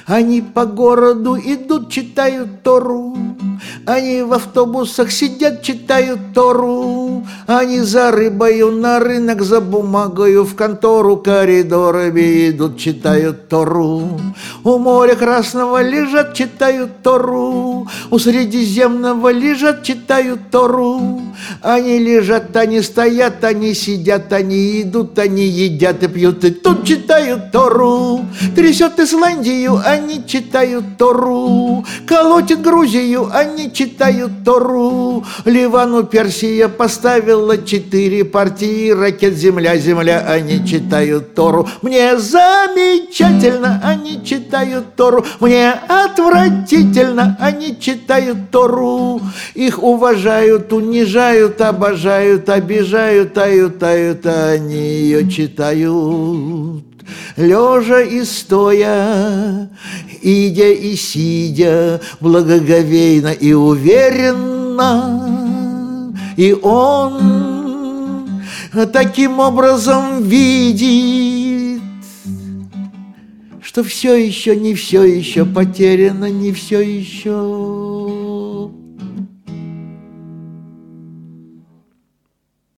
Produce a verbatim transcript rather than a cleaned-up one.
Они по городу идут, читают Тору. Они в автобусах сидят, читают Тору. Они за рыбою на рынок, за бумагою в контору. Коридорами идут, читают Тору. У моря Красного лежат, читают Тору. У Средиземного лежат, читают Тору. Они лежат, они стоят, они сидят, они идут, они едят и пьют, и тут читают Тору. Трясет Исландию, они читают Тору. Колотит Грузию, они читают Тору. Ливану Персия поставила четыре партии ракет. Земля, земля, они читают Тору. Мне замечательно, они читают Тору. Мне отвратительно, они читают Тору. Их уважают, унижают, обожают, обижают, тают, тают, а они ее читают. Лежа и стоя, идя и сидя, благоговейно и уверенно. И он таким образом видит, что все еще, не все еще потеряно, не все еще